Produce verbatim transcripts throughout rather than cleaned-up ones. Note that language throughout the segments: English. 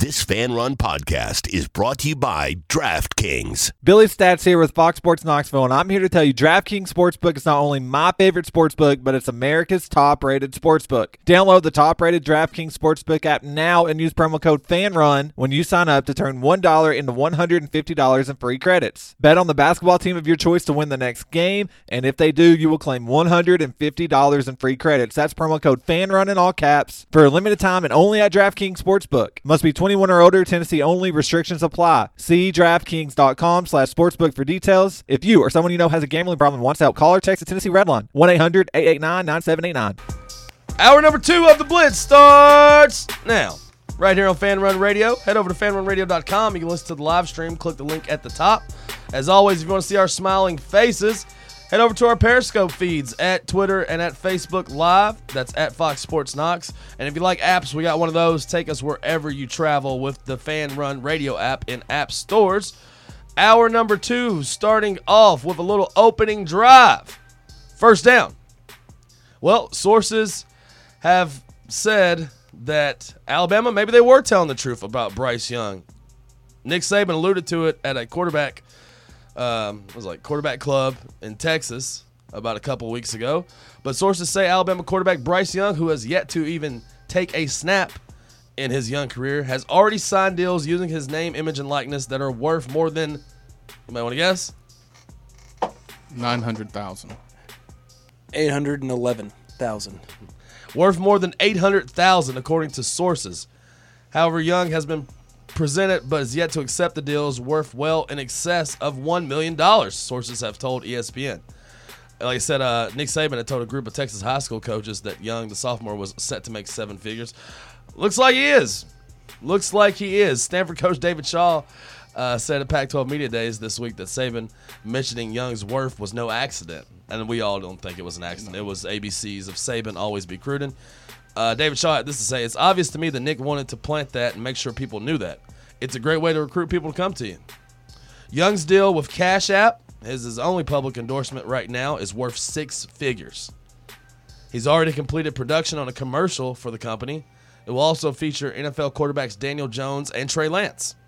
This Fan Run podcast is brought to you by DraftKings. Billy Stats here with Fox Sports Knoxville, and I'm here to tell you DraftKings Sportsbook is not only my favorite sportsbook, but it's America's top-rated sportsbook. Download the top-rated DraftKings Sportsbook app now and use promo code FANRUN when you sign up to turn one dollar into one hundred fifty dollars in free credits. Bet on the basketball team of your choice to win the next game, and if they do, you will claim one hundred fifty dollars in free credits. That's promo code FANRUN in all caps for a limited time and only at DraftKings Sportsbook. Must be twenty-one or older. Tennessee only. Restrictions apply. See DraftKings.com slash sportsbook for details. If you or someone you know has a gambling problem and wants help, call or text the Tennessee Redline, one eight hundred eight eight nine nine seven eight nine. Hour number two of the Blitz starts now. Right here on Fan Run Radio. Head over to fan run radio dot com. You can listen to the live stream. Click the link at the top. As always, if you want to see our smiling faces, head over to our Periscope feeds at Twitter and at Facebook Live. That's at Fox Sports Knox. And if you like apps, we got one of those. Take us wherever you travel with the Fan Run Radio app in app stores. Hour number two, starting off with a little opening drive. First down. Well, sources have said that Alabama, maybe they were telling the truth about Bryce Young. Nick Saban alluded to it at a quarterback Um, it was like quarterback club in Texas about a couple weeks ago. But sources say Alabama quarterback Bryce Young, who has yet to even take a snap in his young career, has already signed deals using his name, image, and likeness that are worth more than, you might want to guess? nine hundred thousand dollars. eight hundred eleven thousand dollars. Worth more than eight hundred thousand dollars, according to sources. However, Young has been presented but has yet to accept the deals worth well in excess of one million dollars, sources have told E S P N. Like I said, uh, Nick Saban had told a group of Texas high school coaches that Young, the sophomore, was set to make seven figures. Looks like he is. Looks like he is. Stanford coach David Shaw uh, said at Pac twelve Media Days this week that Saban mentioning Young's worth was no accident. And we all don't think it was an accident. It was A B Cs of Saban always be recruiting. Uh, David Shaw had this to say: "It's obvious to me that Nick wanted to plant that and make sure people knew that. It's a great way to recruit people to come to you." Young's deal with Cash App, is his only public endorsement right now, is worth six figures. He's already completed production on a commercial for the company. It will also feature N F L quarterbacks Daniel Jones and Trey Lance.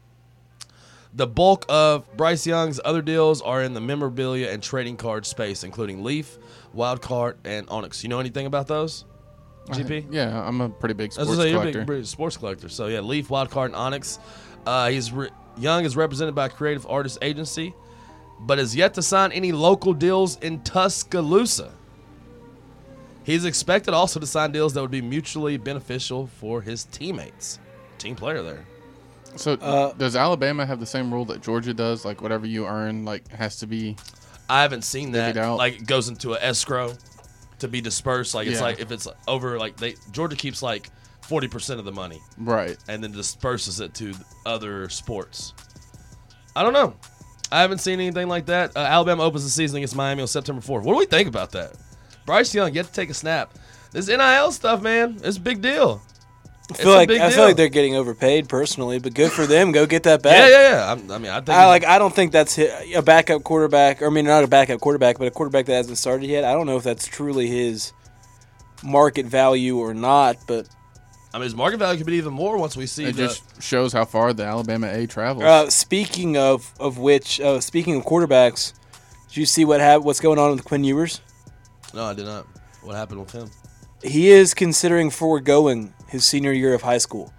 The bulk of Bryce Young's other deals are in the memorabilia and trading card space, including Leaf, Wildcard, and Onyx. You know anything about those, G P? Uh, yeah, I'm a pretty big sports say, collector. You're a big, big sports collector. So, yeah, Leaf, Wildcard, and Onyx. Uh, he's re- Young is represented by a creative artist agency, but has yet to sign any local deals in Tuscaloosa. He's expected also to sign deals that would be mutually beneficial for his teammates. Team player there. So, Uh, does Alabama have the same rule that Georgia does? Like, whatever you earn, like, has to be... I haven't seen that. Divvied out? Like, it goes into an escrow to be dispersed. Like, it's Yeah. like if it's over, like, they Georgia keeps, like, forty percent of the money. Right. And then disperses it to other sports. I don't know. I haven't seen anything like that. Uh, Alabama opens the season against Miami on September fourth. What do we think about that? Bryce Young, yet to take a snap. This N I L stuff, man, it's a big deal. I feel It's a like big I deal. feel like they're getting overpaid personally, but good for them. Go get that back. Yeah, yeah, yeah. I'm, I mean, I think I like. I don't think that's hi- a backup quarterback. Or, I mean, not a backup quarterback, but a quarterback that hasn't started yet. I don't know if that's truly his market value or not. But I mean, his market value could be even more once we see It the. just shows how far the Alabama A travels. uh, speaking of of which, uh, speaking of quarterbacks, did you see what hap- what's going on with Quinn Ewers? No, I did not. What happened with him? He is considering foregoing his senior year of high school,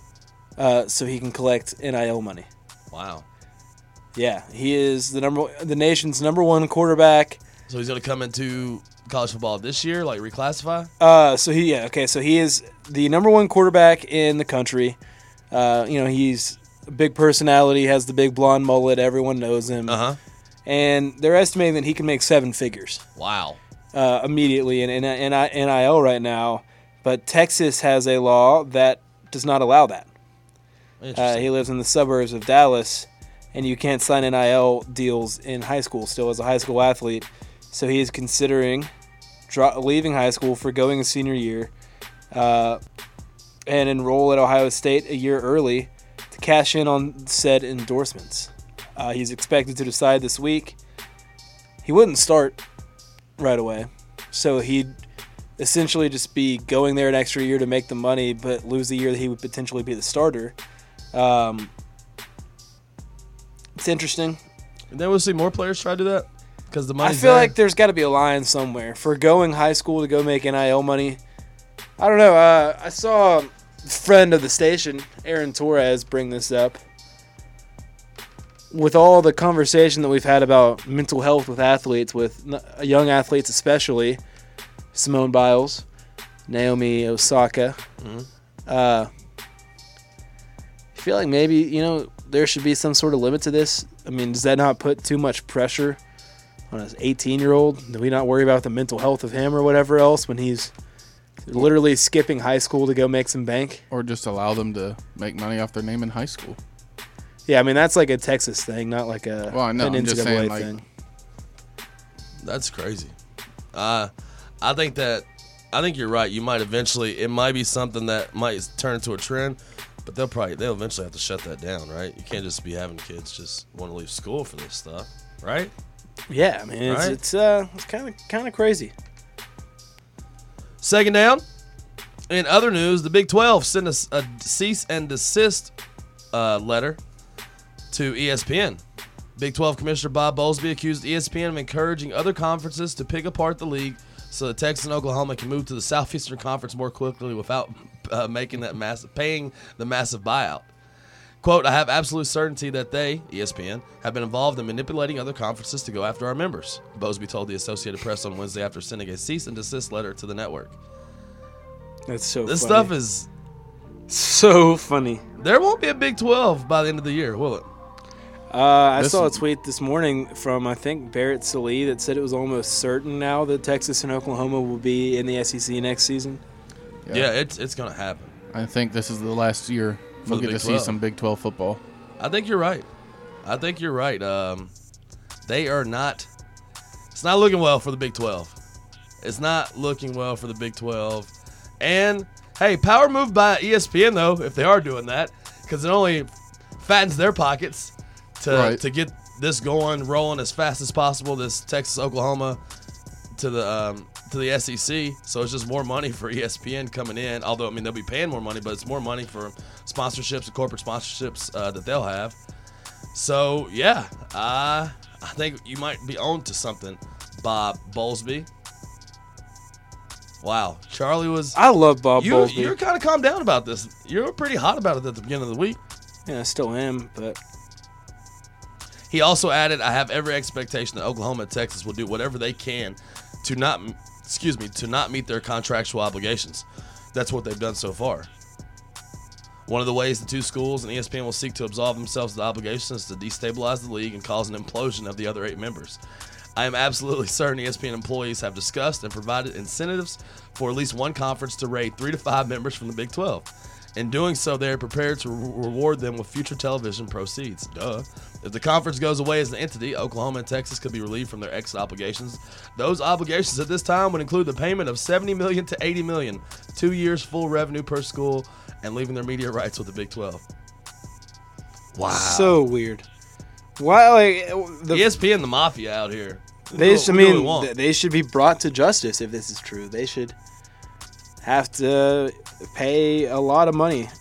uh, so he can collect N I L money. Wow. Yeah, he is the number the nation's number one quarterback. So he's going to come into college football this year, like reclassify? Uh, so he yeah okay so he is the number one quarterback in the country. Uh, you know, he's a big personality, has the big blonde mullet. Everyone knows him. Uh huh. And they're estimating that he can make seven figures Wow. uh, immediately in, in, in N I L right now. But Texas has a law that does not allow that. Uh, Interesting. he lives in the suburbs of Dallas, and you can't sign N I L deals in high school still as a high school athlete. So he is considering dro- leaving high school, forgoing his senior year, uh, and enroll at Ohio State a year early to cash in on said endorsements. Uh, he's expected to decide this week. He wouldn't start right away, so he'd essentially just be going there an extra year to make the money, but lose the year that he would potentially be the starter. Um, it's interesting. And then we'll see more players try to do that because the I money's feel there. like there's got to be a line somewhere for going high school to go make N I L money. I don't know. Uh, I saw a friend of the station, Aaron Torres, bring this up. With all the conversation that we've had about mental health with athletes, with young athletes especially, Simone Biles, Naomi Osaka, Mhm. uh, I feel like maybe, you know, there should be some sort of limit to this. I mean, does that not put too much pressure on an eighteen-year-old? Do we not worry about the mental health of him or whatever else when he's literally skipping high school to go make some bank? Or just allow them to make money off their name in high school. Yeah, I mean, that's like a Texas thing, not like a Well, I know, an I'm N C just double A saying, like- thing. That's crazy. Uh, I think that I think you're right. You might eventually. It might be something that might turn into a trend, but they'll probably they'll eventually have to shut that down, right? You can't just be having kids just want to leave school for this stuff, right? Yeah, I mean, it's Right? it's uh it's kind of kind of crazy. Second down. In other news, the Big twelve sent a, a cease and desist uh, letter to E S P N. Big twelve Commissioner Bob Bowlesby accused E S P N of encouraging other conferences to pick apart the league so that Texas and Oklahoma can move to the Southeastern Conference more quickly without uh, making that massive, paying the massive buyout. Quote, I have absolute certainty that they, E S P N, have been involved in manipulating other conferences to go after our members, Bowlesby told the Associated Press on Wednesday after sending a cease and desist letter to the network. That's so This funny. stuff is... so funny. There won't be a Big twelve by the end of the year, will it? Uh, I This- saw a tweet this morning from, I think, Barrett Sallee that said it was almost certain now that Texas and Oklahoma will be in the S E C next season. Yeah, it's it's going to happen. I think this is the last year For we'll the get Big to twelve. see some Big twelve football. I think you're right. I think you're right. Um, they are not. It's not looking well for the Big twelve. It's not looking well for the Big twelve. And hey, power move by E S P N though, if they are doing that, because it only fattens their pockets to Right. to get this going, rolling as fast as possible. This Texas Oklahoma to the um, to the S E C, so it's just more money for E S P N coming in. Although I mean they'll be paying more money, but it's more money for sponsorships and corporate sponsorships uh, that they'll have. So yeah, uh, I think you might be on to something, Bob Bowlesby. Wow, Charlie was. I love Bob you, Bowlesby. You're kind of calmed down about this. You were pretty hot about it at the beginning of the week. Yeah, I still am, but He also added, I have every expectation that Oklahoma and Texas will do whatever they can to not, excuse me, to not meet their contractual obligations. That's what they've done so far. One of the ways the two schools and E S P N will seek to absolve themselves of the obligations is to destabilize the league and cause an implosion of the other eight members. I am absolutely certain E S P N employees have discussed and provided incentives for at least one conference to raid three to five members from the Big twelve. In doing so, they are prepared to re- reward them with future television proceeds. Duh. If the conference goes away as an entity, Oklahoma and Texas could be relieved from their exit obligations. Those obligations at this time would include the payment of seventy million dollars to eighty million dollars, two years full revenue per school, and leaving their media rights with the Big twelve. Wow. so weird. Why, like, the, E S P N, the mafia out here. they We should, I do what we mean, want. th- they should be brought to justice if this is true. They should have to pay a lot of money,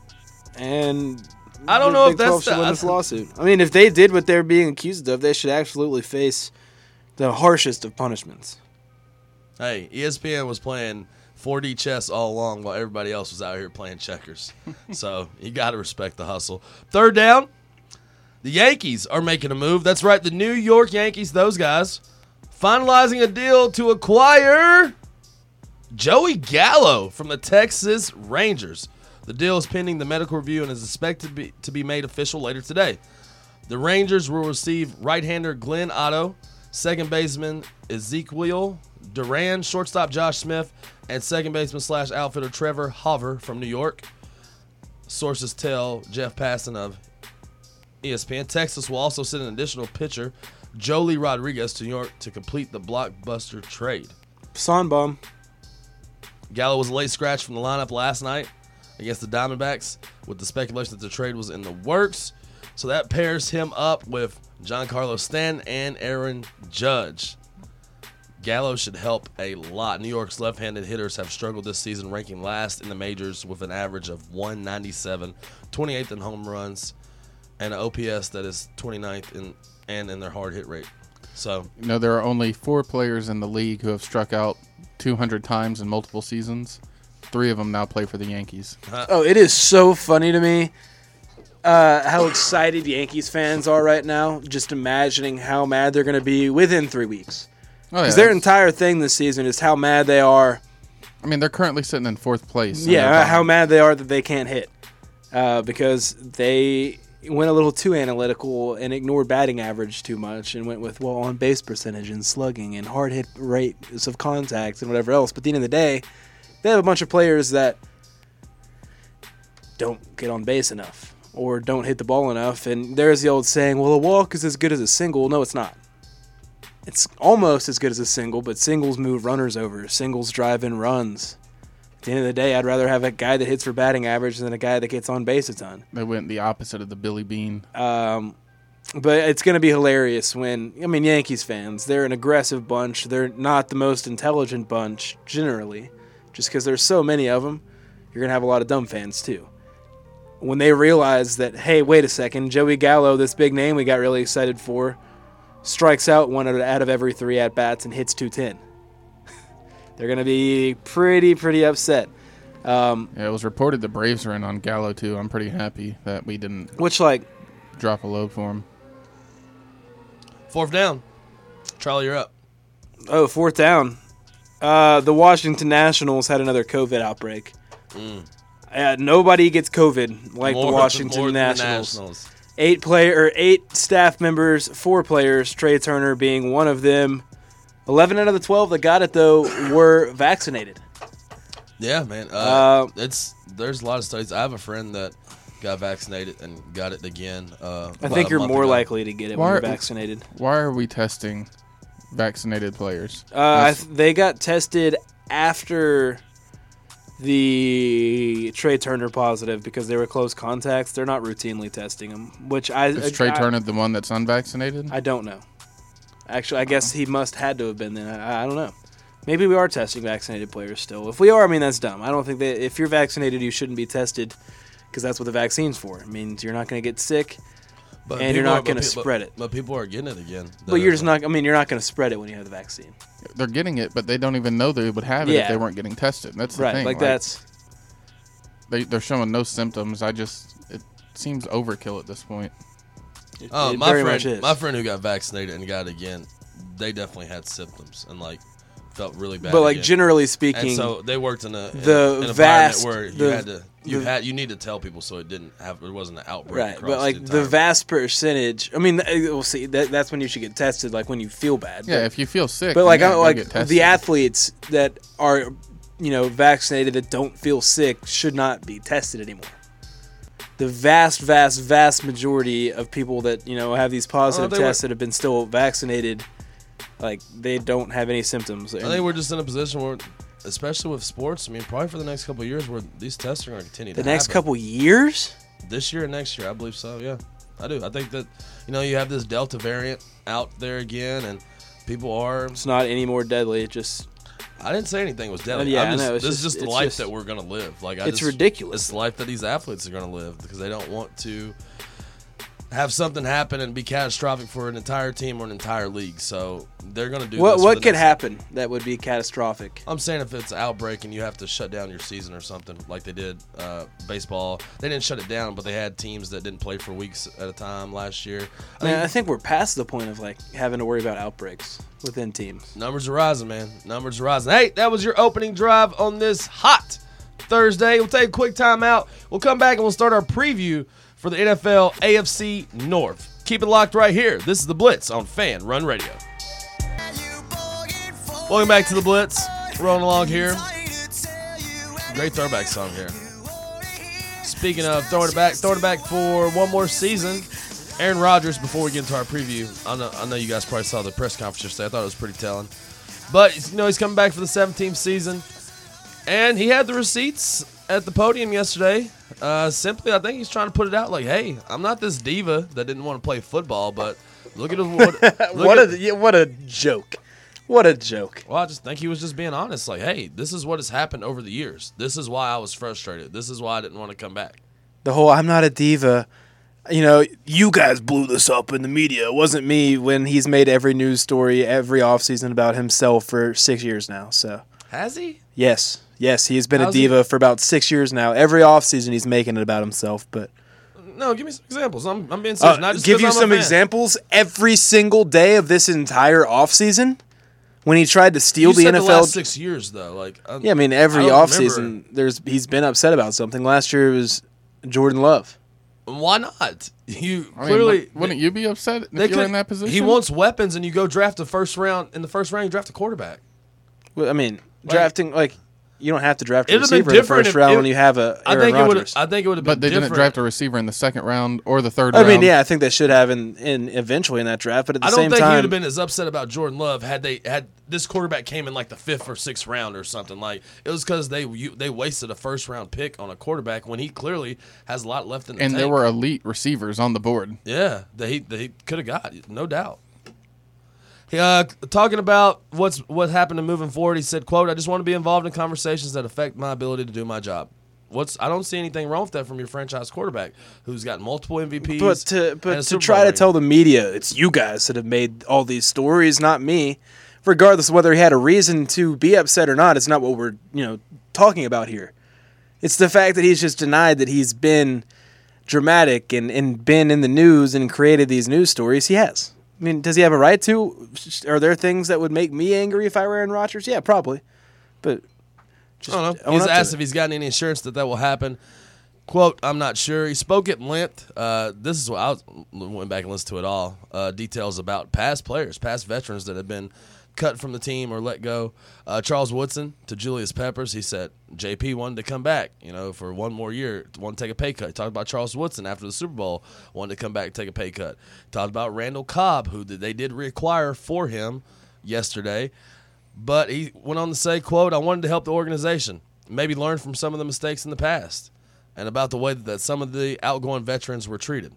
and I don't the know if Big that's twelve should the- win this lawsuit. I mean, if they did what they're being accused of, they should absolutely face the harshest of punishments. Hey, E S P N was playing four D chess all along while everybody else was out here playing checkers. So you got to respect the hustle. Third down, the Yankees are making a move. That's right, the New York Yankees, those guys, finalizing a deal to acquire Joey Gallo from the Texas Rangers. The deal is pending the medical review and is expected to be, to be made official later today. The Rangers will receive right-hander Glenn Otto, second baseman Ezequiel Duran, shortstop Josh Smith, and second baseman slash outfielder Trevor Hauver from New York. Sources tell Jeff Passan of E S P N. Texas will also send an additional pitcher, Joely Rodriguez, to New York to complete the blockbuster trade. Sonbomb. Gallo was a late scratch from the lineup last night against the Diamondbacks, with the speculation that the trade was in the works. So that pairs him up with Giancarlo Stanton and Aaron Judge. Gallo should help a lot. New York's left-handed hitters have struggled this season, ranking last in the majors with an average of one ninety-seven, twenty-eighth in home runs, and an O P S that is twenty-ninth in and in their hard hit rate. So, You know, there are only four players in the league who have struck out two hundred times in multiple seasons. Three of them now play for the Yankees. Oh, it is so funny to me uh, how excited Yankees fans are right now, just imagining how mad they're going to be within three weeks. Oh, yeah, Because their that's- entire thing this season is how mad they are. I mean, they're currently sitting in fourth place. in Yeah, their how bond. mad they are that they can't hit. Uh, because they went a little too analytical and ignored batting average too much and went with, well, on base percentage and slugging and hard hit rates of contact and whatever else. But at the end of the day, they have a bunch of players that don't get on base enough or don't hit the ball enough. And there's the old saying, well, a walk is as good as a single. No, it's not. It's almost as good as a single, but singles move runners over. Singles drive in runs. At the end of the day, I'd rather have a guy that hits for batting average than a guy that gets on base a ton. They went the opposite of the Billy Bean. Um, but it's going to be hilarious when, I mean, Yankees fans, they're an aggressive bunch. They're not the most intelligent bunch, generally, just because there's so many of them. You're going to have a lot of dumb fans, too. When they realize that, hey, wait a second, Joey Gallo, this big name we got really excited for, strikes out one out of every three at-bats and hits two ten. They're going to be pretty, pretty upset. Um, Yeah, it was reported the Braves are in on Gallo, too. I'm pretty happy that we didn't which, like, drop a load for him. fourth down. Charlie, you're up. oh, fourth down. Uh, the Washington Nationals had another COVID outbreak. Mm. Uh, nobody gets COVID like More- the Washington more than the Nationals. Nationals. Eight player or eight staff members, four players, Trey Turner being one of them. Eleven out of the twelve that got it though were vaccinated. Yeah, man. Uh, Uh, it's there's a lot of studies. I have a friend that got vaccinated and got it again. Uh, I about think a you're month more ago. likely to get it when Why- you're vaccinated. Why are we testing vaccinated players? Uh, I That's- th- they got tested after the Trey Turner positive because they were close contacts. They're not routinely testing them, which I is Trey I, Turner the one that's unvaccinated? I don't know. Actually, I guess he must had to have been then. I, I don't know. Maybe we are testing vaccinated players still. If we are, I mean, that's dumb. I don't think that if you're vaccinated, you shouldn't be tested because that's what the vaccine's for. It means you're not going to get sick, But and you're people not are- but gonna pe- but- spread it. But people are getting it again. but you're just not. I mean, you're not going to spread it when you have the vaccine. They're getting it, but they don't even know they would have it Yeah. if they weren't getting tested. That's the Right, thing. like that's. They, they're showing no symptoms. I just it seems overkill at this point. It, Oh, it my very friend, much is. my friend who got vaccinated and got it again, they definitely had symptoms and like felt really bad. but like again. generally speaking, and so they worked in a in the an vast- environment where you the- had to you the- had you need to tell people so it didn't have it wasn't an outbreak. right, across but like the, the entire- vast percentage. I mean, th- we'll see. That, that's when you should get tested, like when you feel bad. Yeah, But- if you feel sick, But then like, yeah, I, go like get tested. the athletes that are, you know, vaccinated that don't feel sick should not be tested anymore. The vast, vast, vast majority of people that you know have these positive Oh, they tests were- that have been still vaccinated, like they don't have any symptoms. I think we're just in a position where, especially with sports, I mean, probably for the next couple of years, where these tests are going to continue. the to next happen. couple years, this year and next year, I believe so. Yeah, I do. I think that you know you have this Delta variant out there again, and people are. it's not any more deadly. It just I didn't say anything was deadly. Yeah, I'm I just, know, it's this just- is just the it's life just- that we're gonna live. Like I it's just, ridiculous. It's the life that these athletes are gonna live because they don't want to have something happen and be catastrophic for an entire team or an entire league. So they're gonna do what this for what the could next- happen that would be catastrophic. I'm saying if it's an outbreak and you have to shut down your season or something like they did uh, baseball. They didn't shut it down, but they had teams that didn't play for weeks at a time last year. I Man, mean, I think we're past the point of like having to worry about outbreaks within teams. numbers are rising, man. Numbers are rising. Hey, that was your opening drive on this hot Thursday. We'll take a quick time out. We'll come back and we'll start our preview for the N F L A F C North. Keep it locked right here. This is The Blitz on Fan Run Radio. Welcome back to The Blitz. Rolling along here. Great throwback song here. Speaking of throwing it back, throwing it back for one more season. Aaron Rodgers, before we get into our preview, I know, I know you guys probably saw the press conference yesterday. I thought it was pretty telling. But, you know, he's coming back for the seventeenth season. And he had the receipts at the podium yesterday. Uh, simply, I think he's trying to put it out like, hey, I'm not this diva that didn't want to play football, but look at what, look what at, a yeah, what a joke. What a joke. Well, I just think he was just being honest. Like, hey, this is what has happened over the years. This is why I was frustrated. This is why I didn't want to come back. The whole I'm not a diva. You know, you guys blew this up in the media. It wasn't me, when he's made every news story every offseason about himself for six years now. So Has he? Yes. Yes, he's been How's a diva for about six years now. Every offseason he's making it about himself. But No, give me some examples. I'm, I'm being serious. uh, Not just give 'cause you I'm a some fan. examples. Every single day of this entire offseason, when he tried to steal You the said N F L. the last six years, though. Like, I, Yeah, I mean, every I don't offseason, remember. there's he's been upset about something. Last year it was Jordan Love. Why not? You I mean, clearly wouldn't- wouldn't you be upset if they you were could- in that position? He wants weapons, and you go draft the first round. In the first round, you draft a quarterback. Well, I mean, drafting, like, you don't have to draft a It'd have been receiver in the different first if round it- when you have a I Aaron think it would. Rodgers. I think it would have been. But they different. didn't draft a receiver in the second round or the third I round. mean, yeah, I think they should have in, in eventually in that draft, but at the I don't same think he would time, have been as upset about Jordan Love had they had this quarterback came in like the fifth or sixth round or something. Like it was because they you, they wasted a first round pick on a quarterback when he clearly has a lot left in the And tank. there were elite receivers on the board. Yeah, that he that he could have got, no doubt. He, uh, talking about what's what happened and moving forward, he said, "quote I just want to be involved in conversations that affect my ability to do my job." What's I don't see anything wrong with that from your franchise quarterback who's got multiple M V Ps. but to and but a to Super try Bowl to ring. tell the media it's you guys that have made all these stories, not me, regardless of whether he had a reason to be upset or not, it's not what we're you know talking about here. It's the fact that he's just denied that he's been dramatic and, and been in the news and created these news stories. He has. I mean, does he have a right to? Are there things that would make me angry if I were Aaron Rodgers? Yeah, probably. But just I don't know. own He's up to asked it. if he's gotten any assurance that that will happen. Quote, I'm not sure. He spoke at length. Uh, this is what I was, went back and listened to it all. Uh, details about past players, past veterans that have been cut from the team or let go. Uh, Charles Woodson to Julius Peppers. He said J P wanted to come back, you know, for one more year, wanted to take a pay cut. He talked about Charles Woodson after the Super Bowl, wanted to come back and take a pay cut. Talked about Randall Cobb, who they did reacquire for him yesterday. But he went on to say, quote, I wanted to help the organization, maybe learn from some of the mistakes in the past and about the way that some of the outgoing veterans were treated.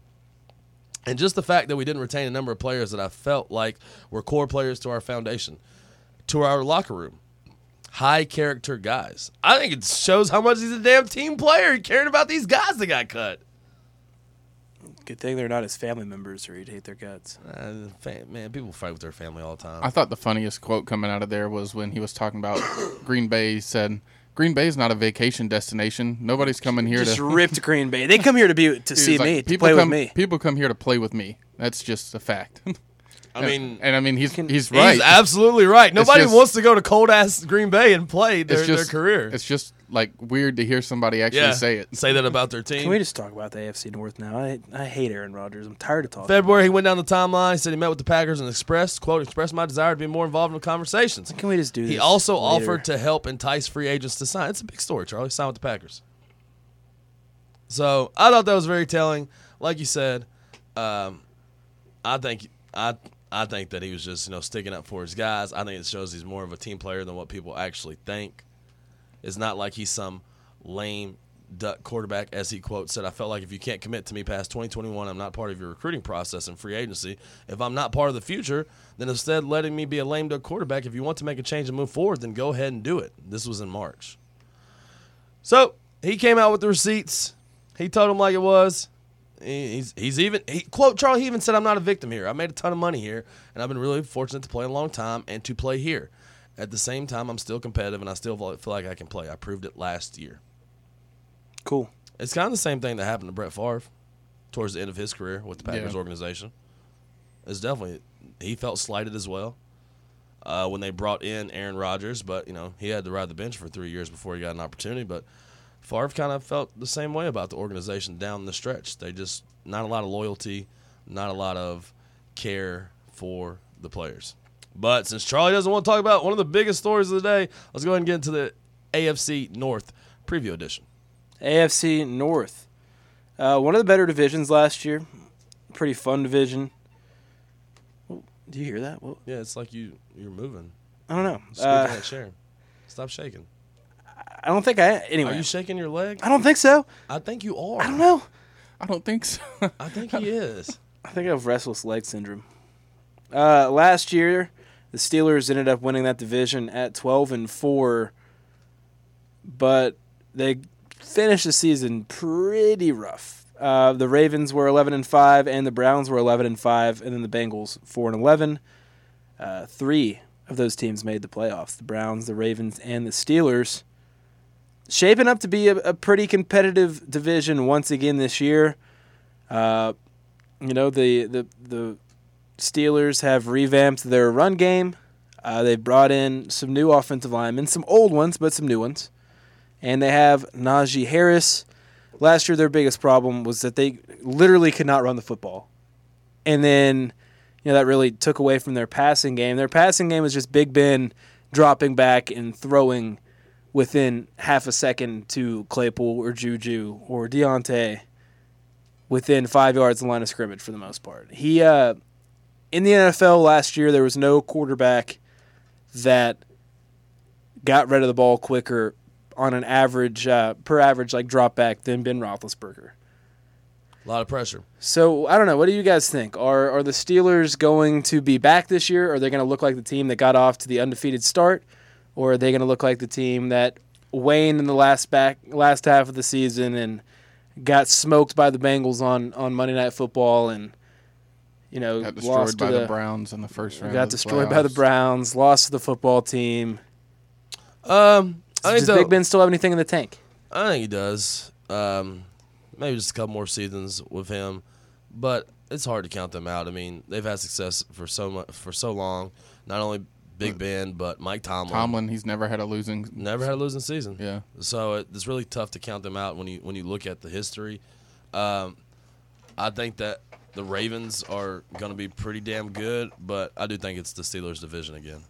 And just the fact that we didn't retain a number of players that I felt like were core players to our foundation, to our locker room, high character guys. I think it shows how much he's a damn team player. He cared about these guys that got cut. Good thing they're not his family members, or he'd hate their guts. Uh, fam- man, people fight with their family all the time. I thought the funniest quote coming out of there was when he was talking about Green Bay. He said, Green Bay is not a vacation destination. Nobody's coming here Just to ripped Green Bay. They come here to be to He was see like, me, to people play come, with me. People come here to play with me. That's just a fact. I mean, and I mean, he's can- he's right. he's absolutely right. Nobody just- wants to go to cold ass Green Bay and play their, it's just their career. It's just like weird to hear somebody actually yeah, say it. Say that about their team. Can we just talk about the A F C North now? I I hate Aaron Rodgers. I'm tired of talking. February, he went down the timeline. He said he met with the Packers and expressed, quote, expressed my desire to be more involved in the conversations. Can we just do this? He also later? offered to help entice free agents to sign. It's a big story, Charlie. Sign with the Packers. So I thought that was very telling. Like you said, um, I think I I think that he was just you know sticking up for his guys. I think it shows he's more of a team player than what people actually think. It's not like he's some lame duck quarterback, as he quote said. I felt like if you can't commit to me past twenty twenty-one, I'm not part of your recruiting process and free agency. If I'm not part of the future, then instead letting me be a lame duck quarterback. If you want to make a change and move forward, then go ahead and do it. This was in March. So he came out with the receipts. He told him like it was. He- He's he's even he, quote Charlie. He even said, "I'm not a victim here. I made a ton of money here, and I've been really fortunate to play a long time and to play here. At the same time, I'm still competitive, and I still feel like I can play. I proved it last year." Cool. It's kind of the same thing that happened to Brett Favre towards the end of his career with the Packers Yeah. organization. It's definitely he felt slighted as well uh, when they brought in Aaron Rodgers, but you know he had to ride the bench for three years before he got an opportunity. But Favre kind of felt the same way about the organization down the stretch. They just not a lot of loyalty, not a lot of care for the players. But since Charlie doesn't want to talk about one of the biggest stories of the day, let's go ahead and get into the A F C North preview edition. A F C North. Uh, one of the better divisions last year. Pretty fun division. Oh, do you hear that? Well, Yeah, it's like you you're moving. I don't know. Squeaking Uh, that chair. Stop shaking. I don't think I. Anyway, Are you shaking your leg? I don't think so. I think you are. I don't know. I don't think so. I think he is. I think I have restless leg syndrome. Uh, last year, The Steelers ended up winning that division at twelve and four, but they finished the season pretty rough. Uh, the Ravens were eleven and five, and the Browns were eleven and five, and then the Bengals four and eleven. Uh, three of those teams made the playoffs: the Browns, the Ravens, and the Steelers. Shaping up to be a, a pretty competitive division once again this year. Uh, you know, the the the Steelers have revamped their run game. Uh, they've brought in some new offensive linemen, some old ones, but some new ones. And they have Najee Harris. Last year, their biggest problem was that they literally could not run the football. And then, you know, that really took away from their passing game. Their passing game was just Big Ben dropping back and throwing within half a second to Claypool or Juju or Deontay within five yards of the line of scrimmage for the most part. He, uh, in the N F L last year, there was no quarterback that got rid of the ball quicker on an average, uh, per average, like drop back than Ben Roethlisberger. A lot of pressure. So, I don't know. What do you guys think? Are are the Steelers going to be back this year? Are they going to look like the team that got off to the undefeated start? Or are they going to look like the team that waned in the last back last half of the season and got smoked by the Bengals on, on Monday Night Football and, you know, Got lost destroyed by to the Browns in the first round. Got of the destroyed by the playoffs. Browns, lost to the football team. Um, I think Does the, Big Ben still have anything in the tank? I think he does. Um, maybe just a couple more seasons with him, but it's hard to count them out. I mean, they've had success for so much for so long. Not only Big Ben, but Mike Tomlin. Tomlin, he's never had a losing. Never had a losing season. Yeah. So it, it's really tough to count them out when you when you look at the history. Um, I think that the Ravens are going to be pretty damn good, but I do think it's the Steelers' division again.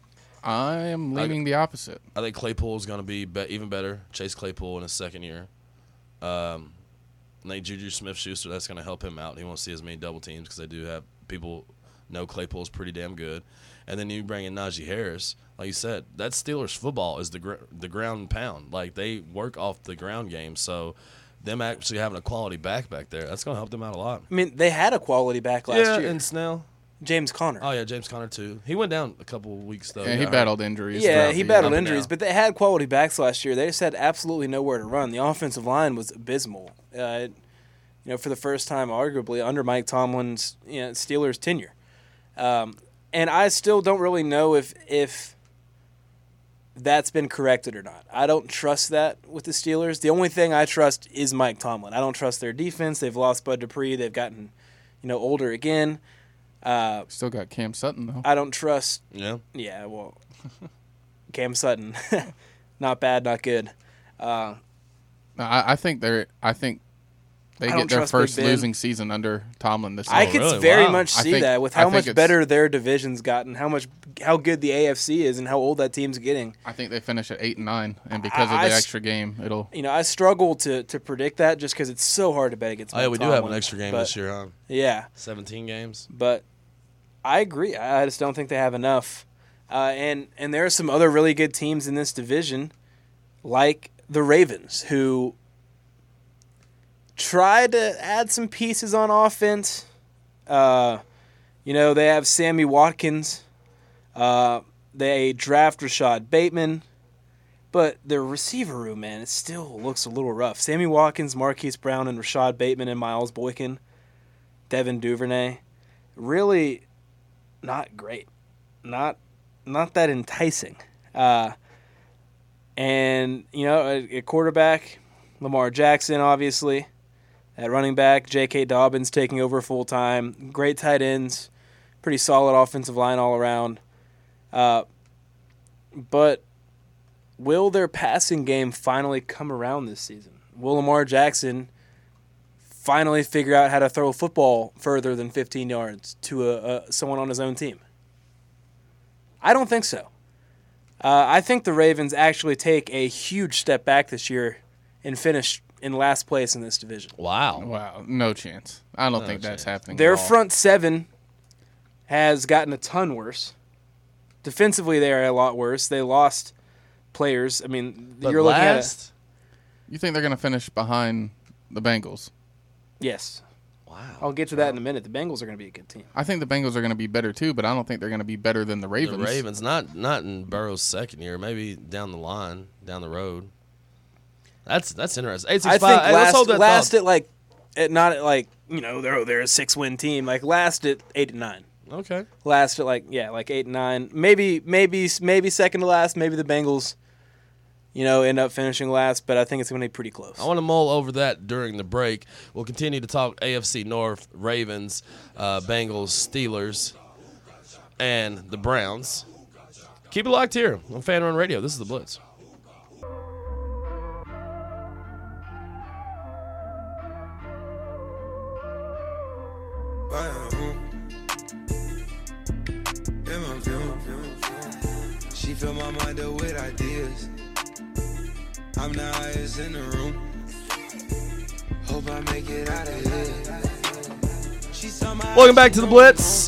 I am leaning the opposite. I think Claypool is going to be, be even better. Chase Claypool in his second year. Um, I think Juju Smith-Schuster, that's going to help him out. He won't see as many double teams because they do have people know Claypool is pretty damn good. And then you bring in Najee Harris. Like you said, that Steelers football is the gr- the ground and pound. Like, they work off the ground game. So them actually having a quality back back there, that's going to help them out a lot. I mean, they had a quality back last yeah, year. and Snell. James Conner. Oh, yeah, James Conner, too. He went down a couple of weeks, though. Yeah, he got battled injuries. yeah, throughout he the battled year. Up and injuries, down. but they had quality backs last year. They just had absolutely nowhere to run. The offensive line was abysmal. Uh, you know, for the first time, arguably, under Mike Tomlin's you know, Steelers tenure. Um, and I still don't really know if if that's been corrected or not. I don't trust that with the Steelers. The only thing I trust is Mike Tomlin. I don't trust their defense. They've lost Bud Dupree. They've gotten, you know, older again. Uh, Still got Cam Sutton, though. I don't trust. Yeah. Yeah, well, Cam Sutton, not bad, not good. Uh, I, I think they're. I think they I get don't their trust Big first Ben. losing season under Tomlin this year. I could really? very Wow. much I see think- that with I how think much it's- better their division's gotten, how much, how good the A F C is, and how old that team's getting. I think they finish at eight and nine, and because I- of I the s- extra game, it'll. You know, I struggle to to predict that just because it's so hard to bet against. Oh, yeah, Mike we do have an Tomlin, extra game but- this year, huh? Yeah, seventeen games. but I agree. I just don't think they have enough. Uh, and and there are some other really good teams in this division, like the Ravens, who tried to add some pieces on offense. Uh, you know, they have Sammy Watkins. Uh, they draft Rashad Bateman. But their receiver room, man, it still looks a little rough. Sammy Watkins, Marquise Brown, and Rashad Bateman and Miles Boykin, Devin Duvernay. Really not great. Not not that enticing. Uh, and, you know, a, a quarterback, Lamar Jackson, obviously. At running back, J K. Dobbins taking over full-time. Great tight ends. Pretty solid offensive line all around. Uh, but will their passing game finally come around this season? Will Lamar Jackson finally figure out how to throw a football further than fifteen yards to a, a someone on his own team? I don't think so. Uh, I think the Ravens actually take a huge step back this year and finish in last place in this division. Wow. Wow, no chance. I don't No think that's chance. happening. Their at all. front seven has gotten a ton worse. Defensively, they are a lot worse. They lost players. I mean, But you're looking at last, You think they're going to finish behind the Bengals? a, yes. Wow. I'll get to that in a minute. The Bengals are going to be a good team. I think the Bengals are going to be better too, but I don't think they're going to be better than the Ravens. The Ravens, not not in Burrow's second year, maybe down the line, down the road. That's that's interesting. Eight six I five. think Hey, let's last, hold that last thought. at like, at not at like, you know, they're they're a six win team. Like last at eight and nine. Okay. Last at like yeah, like eight and nine. Maybe maybe maybe second to last. Maybe the Bengals, you know, end up finishing last. But I think it's going to be pretty close. I want to mull over that during the break. We'll continue to talk A F C North, Ravens, uh, Bengals, Steelers, and the Browns. Keep it locked here on Fan Run Radio. This is The Blitz. She fill my mind up with ideas. I'm the highest in the room. Hope I make it out of here. She saw my Welcome back to The Blitz.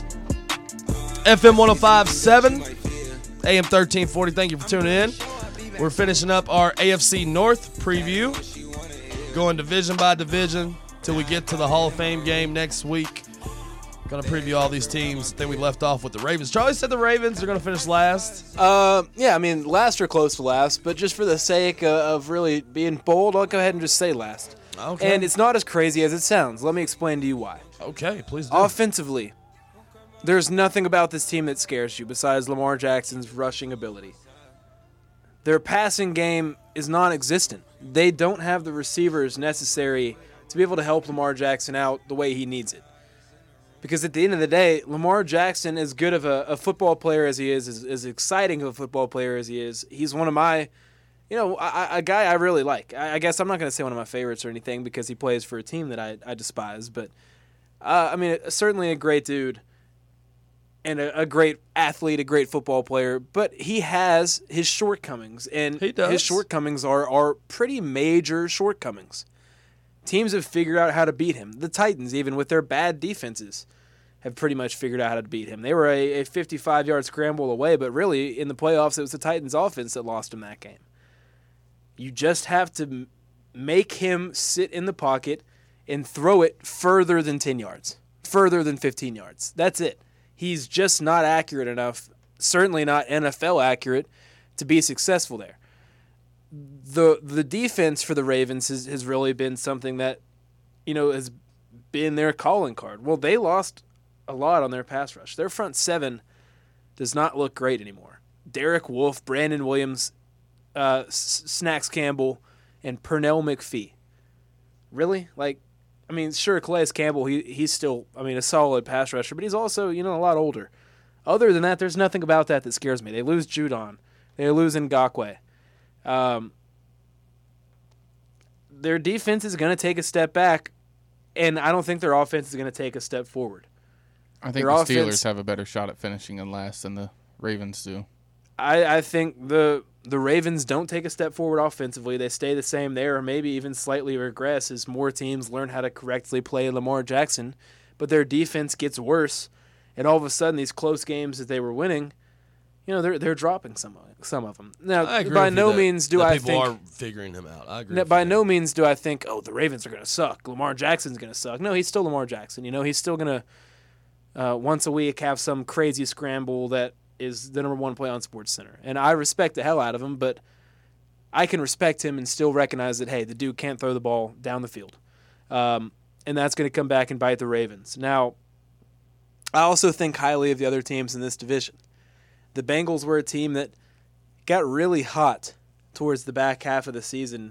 F M one oh five point seven, A M thirteen forty. Thank you for tuning in. We're finishing up our A F C North preview. Going division by division till we get to the Hall of Fame game next week. Going to preview all these teams. Then we left off with the Ravens. Charlie said the Ravens are going to finish last. Uh, yeah, I mean, last or close to last, but just for the sake uh, of really being bold, I'll go ahead and just say last. Okay. And it's not as crazy as it sounds. Let me explain to you why. Okay, please do. Offensively, there's nothing about this team that scares you besides Lamar Jackson's rushing ability. Their passing game is non-existent. They don't have the receivers necessary to be able to help Lamar Jackson out the way he needs it. Because at the end of the day, Lamar Jackson, as good of a, a football player as he is, as, as exciting of a football player as he is, he's one of my, you know, a, a guy I really like. I, I guess I'm not going to say one of my favorites or anything because he plays for a team that I, I despise. But, uh, I mean, certainly a great dude and a, a great athlete, a great football player. But he has his shortcomings. And He does. his shortcomings are, are pretty major shortcomings. Teams have figured out how to beat him. The Titans, even with their bad defenses, have pretty much figured out how to beat him. They were a fifty-five-yard scramble away, but really, in the playoffs, it was the Titans' offense that lost him that game. You just have to m- make him sit in the pocket and throw it further than ten yards, further than fifteen yards. That's it. He's just not accurate enough, certainly not N F L accurate, to be successful there. The the defense for the Ravens has, has really been something that, you know, has been their calling card. Well, they lost a lot on their pass rush. Their front seven does not look great anymore. Derek Wolfe, Brandon Williams, uh, S- Snacks Campbell, and Pernell McPhee. Really? Like, I mean, sure, Calais Campbell, he he's still, I mean, a solid pass rusher, but he's also, you know, a lot older. Other than that, there's nothing about that that scares me. They lose Judon. They lose Ngakoue. Um, their defense is going to take a step back, and I don't think their offense is going to take a step forward. I think Their the offense- Steelers have a better shot at finishing in last than the Ravens do. I, I think the the Ravens don't take a step forward offensively. They stay the same there, or maybe even slightly regress as more teams learn how to correctly play Lamar Jackson. But their defense gets worse, and all of a sudden, these close games that they were winning, you know, they're they're dropping some of some of them. Now, I agree by with you no that- means do that I people think are figuring him out. I agree. No, with by you. no means do I think, oh, the Ravens are going to suck. Lamar Jackson's going to suck. No, he's still Lamar Jackson. You know, he's still going to, uh, once a week, have some crazy scramble that is the number one play on SportsCenter. And I respect the hell out of him, but I can respect him and still recognize that, hey, the dude can't throw the ball down the field. Um, and that's going to come back and bite the Ravens. Now, I also think highly of the other teams in this division. The Bengals were a team that got really hot towards the back half of the season,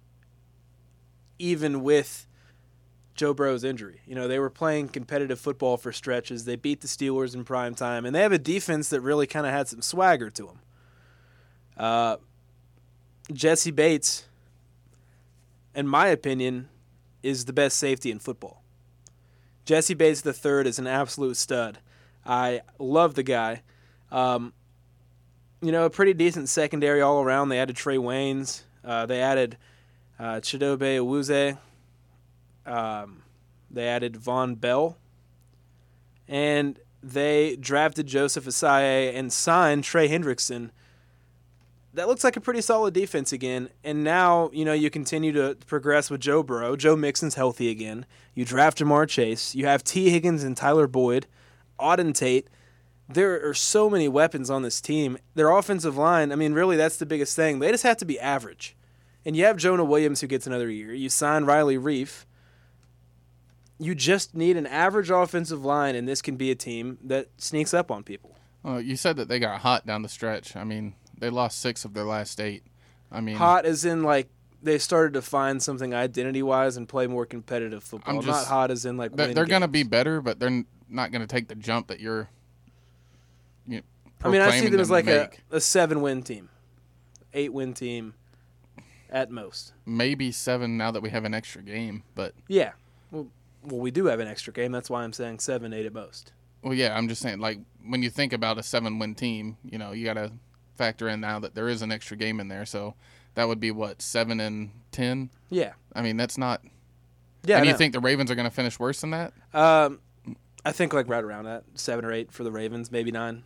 even with Joe Burrow's injury. You know, they were playing competitive football for stretches. They beat the Steelers in prime time, and they have a defense that really kind of had some swagger to them. Uh, Jesse Bates, in my opinion, is the best safety in football. Jesse Bates the third is an absolute stud. I love the guy. Um, you know, a pretty decent secondary all around. They added Trey Waynes. Uh, they added uh, Chidobe Awuzie. Um, they added Von Bell. And they drafted Joseph Asai and signed Trey Hendrickson. that looks like a pretty solid defense again. And now, you know, you continue to progress with Joe Burrow. Joe Mixon's healthy again. You draft Jamar Chase. You have T. Higgins and Tyler Boyd, Auden Tate. There are so many weapons on this team. Their offensive line, I mean, really, that's the biggest thing. They just have to be average. And you have Jonah Williams who gets another year. You sign Riley Reif. You just need an average offensive line, and this can be a team that sneaks up on people. Well, you said that they got hot down the stretch. I mean, they lost six of their last eight. I mean, hot as in like they started to find something identity-wise and play more competitive football. I'm just- Not hot as in like they're, win they're going to games. be better, but they're n- not going to take the jump that you're. You know, I mean, I see proclaiming them as to like a, make. a seven-win team, eight-win team, at most. Maybe seven now that we have an extra game, but Yeah. Well, well, we do have an extra game. That's why I'm saying seven, eight at most. well, yeah, I'm just saying, like, when you think about a seven-win team, you know, you got to factor in now that there is an extra game in there, so that would be what, seven and ten? Yeah. I mean, that's not. Yeah. and I you know. think the Ravens are going to finish worse than that? Um, I think like right around that, seven or eight for the Ravens, maybe nine.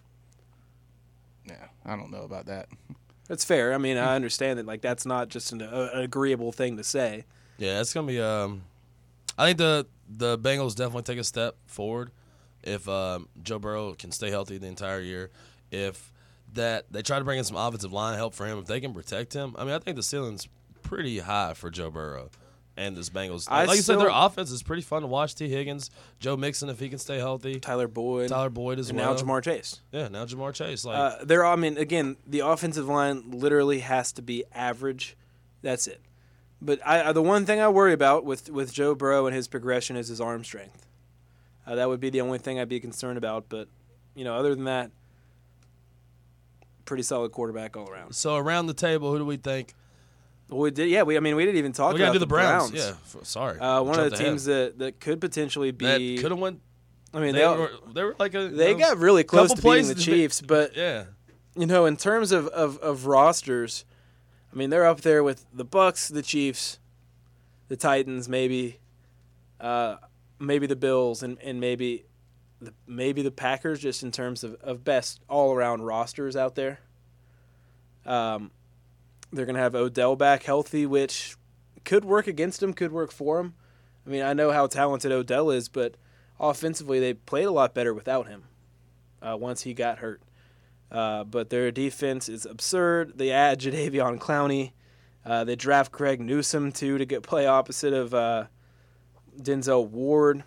Yeah, I don't know about that. That's fair. I mean, I understand that like that's not just an, uh, an agreeable thing to say. Yeah, it's gonna be. Um, I think the the Bengals definitely take a step forward if um, Joe Burrow can stay healthy the entire year. If that they try to bring in some offensive line help for him, if they can protect him, I mean, I think the ceiling's pretty high for Joe Burrow and this Bengals. I Like you said, still- their offense is pretty fun to watch. T. Higgins, Joe Mixon, if he can stay healthy, Tyler Boyd, Tyler Boyd as and well. now Jamar Chase. Yeah, now Jamar Chase. Like, Uh, they're, I mean, again, the offensive line literally has to be average. That's it. But I, I, the one thing I worry about with, with Joe Burrow and his progression is his arm strength. Uh, that would be the only thing I'd be concerned about. But, you know, other than that, pretty solid quarterback all around. so around the table, who do we think? Well, we did, yeah. We, I mean, we didn't even talk We about got to do the Browns. Browns. Yeah, f- sorry. Uh, one of Jumped the ahead. teams that, that could potentially be. that could have went. I mean, They, they, were, they were like a. they you know, got really close couple to beating plays the to be- Chiefs, but Yeah. you know, in terms of, of, of rosters, I mean, they're up there with the Bucks, the Chiefs, the Titans, maybe, uh, maybe the Bills, and, and maybe the maybe the Packers, just in terms of, of best all around rosters out there. Um, they're gonna have Odell back healthy, which could work against him, could work for him. I mean, I know how talented Odell is, but offensively they played a lot better without him. Uh, once he got hurt. Uh, but their defense is absurd. They add Jadeveon Clowney. Uh, they draft Craig Newsome, too, to get play opposite of uh, Denzel Ward.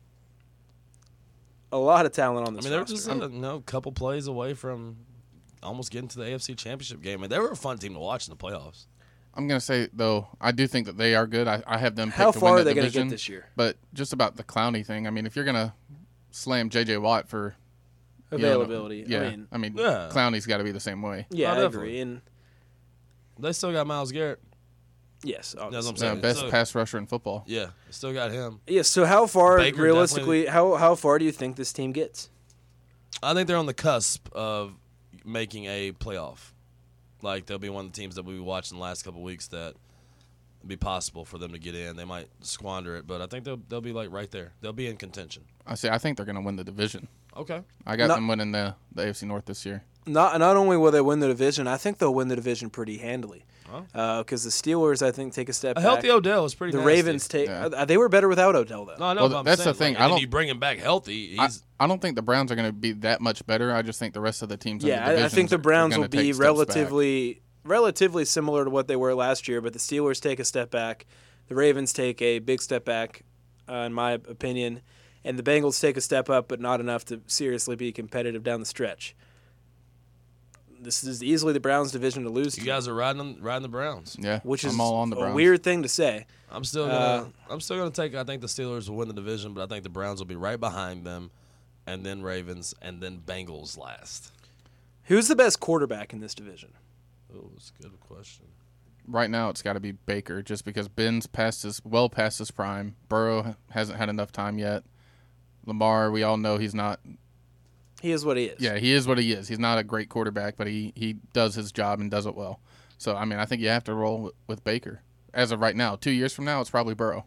A lot of talent on I this mean, they were roster. just a you know, couple plays away from almost getting to the A F C Championship game. I mean, they were a fun team to watch in the playoffs. I'm going to say, though, I do think that they are good. I, I have them picked How to far win are the they going to division. get this year? But just about the Clowney thing, I mean, if you're going to slam J J. Watt for you know, Availability. yeah, I mean, Yeah. Clowney's got to be the same way. yeah, Oh, I definitely. agree. And They still got Myles Garrett. yes, That's what I'm obviously. saying. Yeah, best So- pass rusher in football. Yeah, they still got him. Yeah, so how far, Baker realistically, how, how far do you think this team gets? I think they're on the cusp of making a playoff. Like, they'll be one of the teams that we watched in the last couple weeks that it'd be possible for them to get in. They might squander it, but I think they'll they'll be like right there. They'll be in contention. I say I think they're going to win the division. Okay. I got No- them winning the, the A F C North this year. Not not only will they win the division, I think they'll win the division pretty handily. Oh. Because the Steelers, I think, take a step A back. healthy Odell is pretty The nasty. Ravens take. Yeah. Uh, they were better without Odell, though. No, I know. Well, but I'm that's the saying, thing. Like, I and then don't- you bring him back healthy. I, He's I don't think the Browns are going to be that much better. I just think the rest of the teams in yeah, the I, I divisions think the are- are Browns gonna will take be steps back. relatively relatively similar to what they were last year, but the Steelers take a step back. The Ravens take a big step back, uh, in my opinion, and the Bengals take a step up, but not enough to seriously be competitive down the stretch. This is easily the Browns' division to lose you to, guys are riding on, riding the Browns. Yeah, which is I'm all on the a Browns. weird thing to say. I'm still gonna Uh, I'm still gonna take. I think the Steelers will win the division, but I think the Browns will be right behind them, and then Ravens, and then Bengals last. Who's the best quarterback in this division? Oh, that's a good question. Right now, it's got to be Baker, just because Ben's past his well past his prime. Burrow hasn't had enough time yet. Lamar, we all know he's not. He is what he is. Yeah, he is what he is. He's not a great quarterback, but he, he does his job and does it well. So I mean, I think you have to roll with, with Baker as of right now. Two years from now, it's probably Burrow.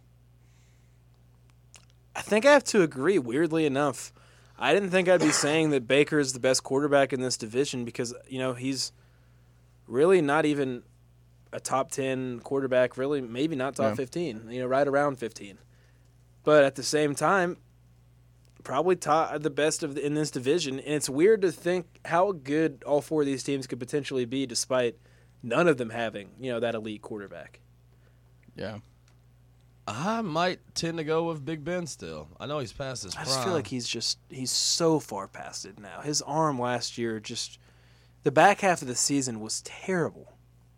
I think I have to agree, weirdly enough. I didn't think I'd be saying that Baker is the best quarterback in this division because, you know, he's really not even a top ten quarterback, really maybe not top Yeah. fifteen, you know, right around fifteen. But at the same time, probably top, the best of the, in this division. And it's weird to think how good all four of these teams could potentially be despite none of them having, you know, that elite quarterback. Yeah. I might tend to go with Big Ben still. I know he's past his I prime. just feel like he's just he's so far past it now. His arm last year, just the back half of the season was terrible.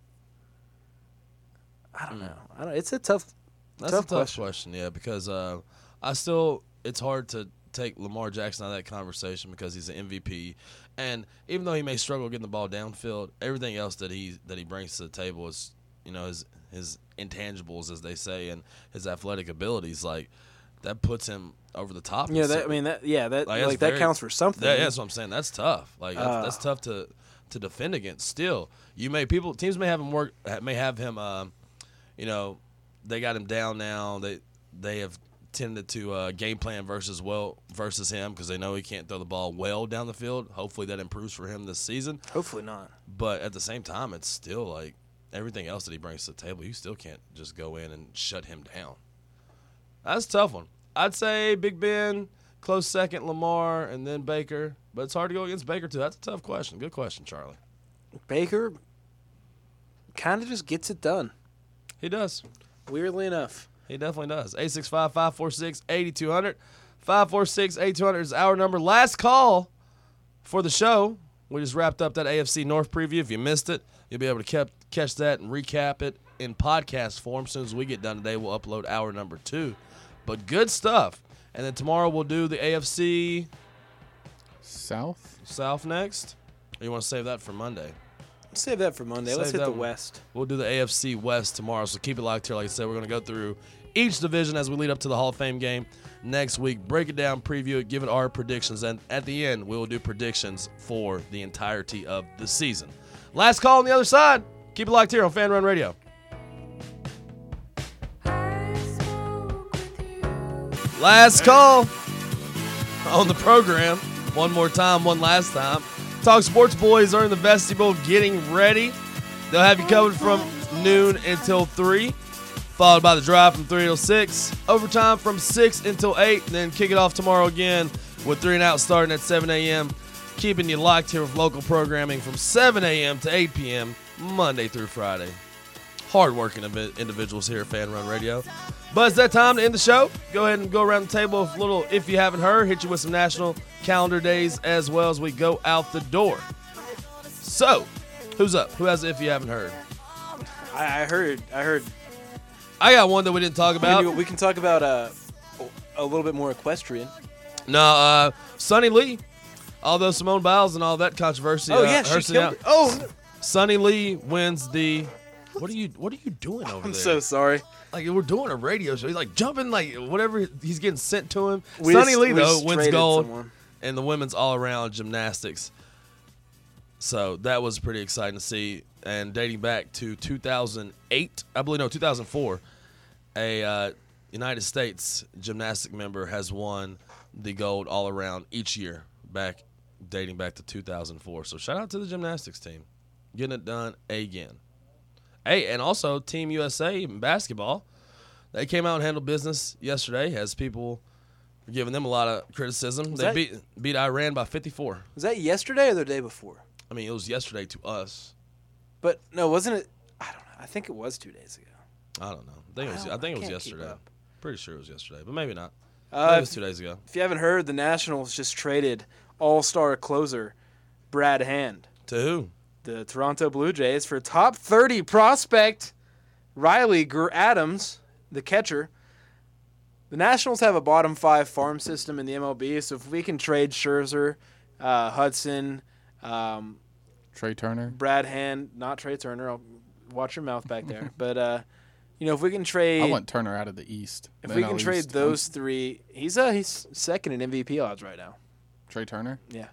I don't know. I don't. It's a tough, That's tough a tough question. question, yeah, because uh, I still it's hard to take Lamar Jackson out of that conversation because he's an M V P, and even though he may struggle getting the ball downfield, everything else that he that he brings to the table is, you know, his his intangibles, as they say, and his athletic abilities, like that puts him over the top. Yeah, in that, I certain- mean that. Yeah, that Like, like, that's that very- counts for something. That, that's what I'm saying. That's tough. Like that's, Uh. that's tough to to defend against. Still, you may people teams may have him work may have him. Um, you know, they got him down now. They they have tended to uh, game plan versus well versus him because they know he can't throw the ball well down the field. Hopefully that improves for him this season. Hopefully not. But at the same time, it's still like everything else that he brings to the table. You still can't just go in and shut him down. That's a tough one. I'd say Big Ben, close second Lamar, and then Baker. But it's hard to go against Baker too. That's a tough question. Good question, Charlie. Baker kind of just gets it done. He does. Weirdly enough. He definitely does. eight six five, five four six, eight two zero zero. five four six, eight two zero zero is our number. Last call for the show. We just wrapped up that A F C North preview. If you missed it, you'll be able to kept, catch that and recap it in podcast form. As soon as we get done today, we'll upload our number two. But good stuff. And then tomorrow we'll do the A F C South? South next. Or you want to save that for Monday? Save that for Monday. Let's Save hit that the one. West. We'll do the A F C West tomorrow, so keep it locked here. Like I said, we're going to go through each division as we lead up to the Hall of Fame game next week. Break it down, preview it, give it our predictions, and at the end, we will do predictions for the entirety of the season. Last call on the other side. Keep it locked here on Fan Run Radio. Last call on the program. One more time, one last time. Talk Sports Boys are in the vestibule getting ready. They'll have you covered from noon until three, followed by the drive from three till six, overtime from six until eight, and then kick it off tomorrow again with three and out starting at seven a.m., keeping you locked here with local programming from seven a.m. to eight p.m. Monday through Friday. Hard-working invi- individuals here at Fan Run Radio. But it's that time to end the show. Go ahead and go around the table with a little, if you haven't heard, hit you with some national calendar days as well as we go out the door. So, who's up? Who has it if you haven't heard? I, I heard. I heard. I got one that we didn't talk about. We, we can talk about uh, a little bit more equestrian. No, uh, Sonny Lee. Although Simone Biles and all that controversy. Oh uh, yeah, she Hurston killed out, it. Oh, Sonny Lee wins the. What are you? What are you doing over I'm there? so sorry. Like we're doing a radio show. He's like jumping, like whatever he's getting sent to him. We Sonny just- Lee we though just wins traded gold someone. in the women's all-around gymnastics. So that was pretty exciting to see. And dating back to two thousand eight, I believe no, two thousand four, a uh, United States gymnastic member has won the gold all-around each year. Back dating back to two thousand four. So shout out to the gymnastics team, getting it done again. Hey, and also Team U S A in basketball, they came out and handled business yesterday as people were giving them a lot of criticism. Was they that- beat beat Iran by fifty-four. Was that yesterday or the day before? I mean, it was yesterday to us. But no, wasn't it? I don't know. I think it was two days ago. I don't know. I think it was. I I, don't- think it I was can't keep yesterday. up. Pretty sure it was yesterday, but maybe not. I Uh, think it was two days ago. If you haven't heard, the Nationals just traded all-star closer Brad Hand, To who? the Toronto Blue Jays, for top thirty prospect Riley Gr- Adams, the catcher. The Nationals have a bottom five farm system in the M L B, so if we can trade Scherzer, uh, Hudson, um, Trey Turner? Brad Hand, not Trey Turner, I'll watch your mouth back there, but uh, you know, if we can trade, I want Turner out of the East. if The we N L can trade East. those three, he's uh he's second in M V P odds right now. Trey Turner? Yeah,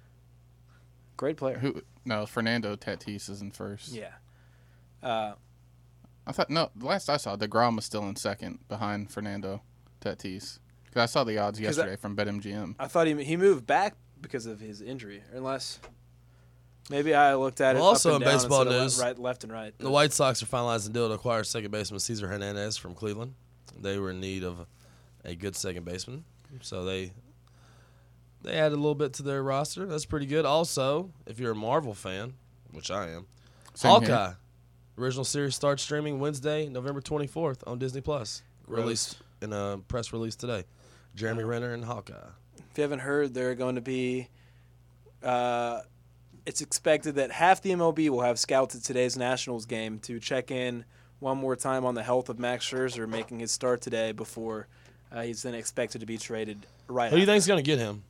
great player. Who? No, Fernando Tatis is in first. Yeah. Uh, I thought no. The last I saw, DeGrom was still in second behind Fernando Tatis. Because I saw the odds 'Cause yesterday from BetMGM. I thought he he moved back because of his injury, unless Maybe I looked at it Well, also up and in down baseball instead of news, le- right, left and right. The White Sox are finalizing a deal to acquire second baseman Cesar Hernandez from Cleveland. They were in need of a good second baseman, so they they added a little bit to their roster. That's pretty good. Also, if you're a Marvel fan, which I am, Same Hawkeye here. original series starts streaming Wednesday, November twenty-fourth on Disney Plus. Released in a press release today. Jeremy Renner and Hawkeye. If you haven't heard, they're going to be. Uh, it's expected that half the M L B will have scouts at today's Nationals game to check in one more time on the health of Max Scherzer making his start today before uh, he's then expected to be traded right Who do you after. think's going to get him?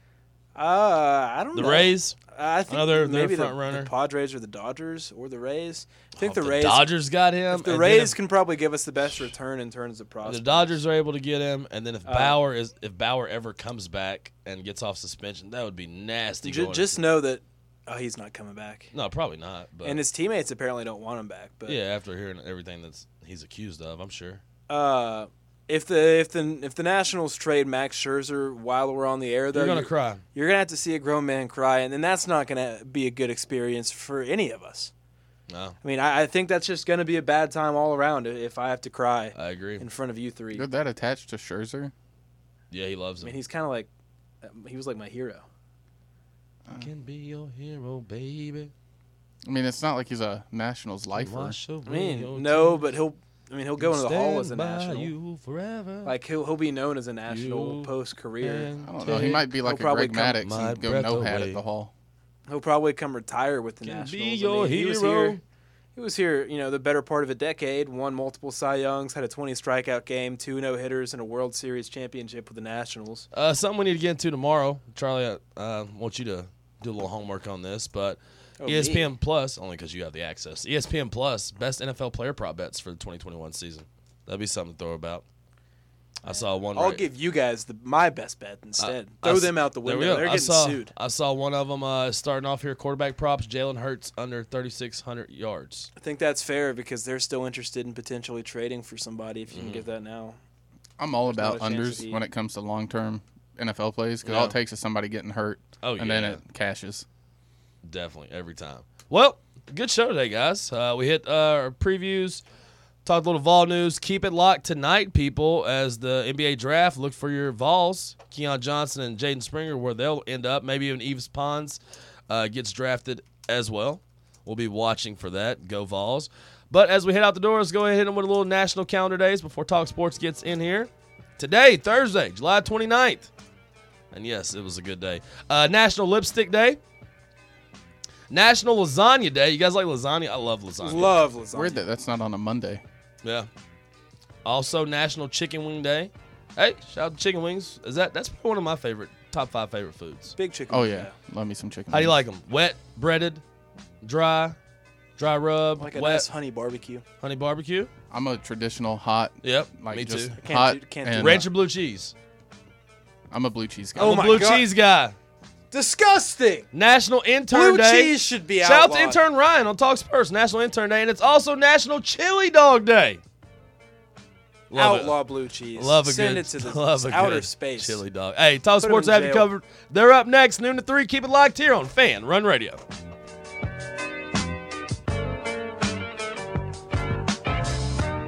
Uh, I don't The know. Rays? I think I know they're- they're maybe front the, runner. the Padres or the Dodgers or the Rays. I think Oh, the Rays. Dodgers got him. If the and then Rays if- can probably give us the best return in terms of The prospects. Dodgers are able to get him, and then if Uh, Bauer is if Bauer ever comes back and gets off suspension, that would be nasty. Ju- going just into- know that oh, he's not coming back, no, probably not. But and his teammates apparently don't want him back. But yeah, after hearing everything that's he's accused of, I'm sure. uh, if the if the if the Nationals trade Max Scherzer while we're on the air, though, You're gonna you're, cry. you're gonna have to see a grown man cry, and then that's not gonna be a good experience for any of us. No, I mean, I, I think that's just gonna be a bad time all around if I have to cry I agree. in front of you three. You're that attached to Scherzer? Yeah, he loves I mean, him. he's kind of like he was like my hero. Can be your hero, baby. I mean, it's not like he's a Nationals lifer. Wash I away your mean, no, tears. but he'll. I mean, he'll go into the hall as a Stand by national. you forever. Like he'll he'll be known as a national You post career. and I don't know. He might be like He'll a probably Greg come Maddux my and go breath no hat away. at the hall. He'll probably come retire with the Can Nationals. be I your mean, he was hero. here. He was here, you know, the better part of a decade. Won multiple Cy Youngs, had a twenty strikeout game, two no hitters, and a World Series championship with the Nationals. Uh, something we need to get into tomorrow. Charlie, I uh, want you to do a little homework on this, but Oh, E S P N me? Plus, only because you have the access. E S P N Plus, best N F L player prop bets for the twenty twenty-one season. That'd be something to throw about. I saw one. I'll right- give you guys the my best bet instead. I Throw s- them out the there window. we go. They're I getting saw, sued. I saw one of them uh, starting off here. Quarterback props: Jalen Hurts under thirty-six hundred yards. I think that's fair because they're still interested in potentially trading for somebody if you Mm-hmm. can get that now. I'm all There's not about a chance unders to be- when it comes to long-term N F L plays because all Yeah. it takes is somebody getting hurt, Oh and yeah, then it cashes. definitely every time. Well, good show today, guys. Uh, we hit uh, our previews. Talked a little Vol news. Keep it locked tonight, people, as the N B A draft. Look for your Vols. Keon Johnson and Jaden Springer, where they'll end up. Maybe even Eves Pons uh, gets drafted as well. We'll be watching for that. Go Vols. But as we head out the door, let's go ahead and hit them with a little national calendar days before Talk Sports gets in here. Today, Thursday, July twenty-ninth. And yes, it was a good day. Uh, National Lipstick Day. National Lasagna Day. You guys like lasagna? I love lasagna. Love lasagna. Weird that that's not on a Monday. Yeah. Also, National Chicken Wing Day. Hey, shout out to chicken wings. Is that that's one of my favorite top five favorite foods. Big chicken. Oh wing, yeah, love me some chicken. How do you wings. like them? Wet, breaded, dry, dry rub, Like a wet, nice honey barbecue. honey barbecue. I'm a traditional hot, Yep, like me just too. Can't hot. do- can't do and, Ranch uh, or blue cheese? I'm a blue cheese guy. Oh I'm my a blue God. cheese guy. Disgusting. National Intern Blue Day. cheese should be Shout out to outlawed. Intern Ryan on Talk Spurs. National Intern Day, and it's also National Chili Dog Day. Love it. Outlaw blue cheese. Love a Send good, it to the love a outer good space. chili dog. Hey, Talk Put 'em Sports in have you jail. covered. They're up next, noon to three. Keep it locked here on Fan Run Radio.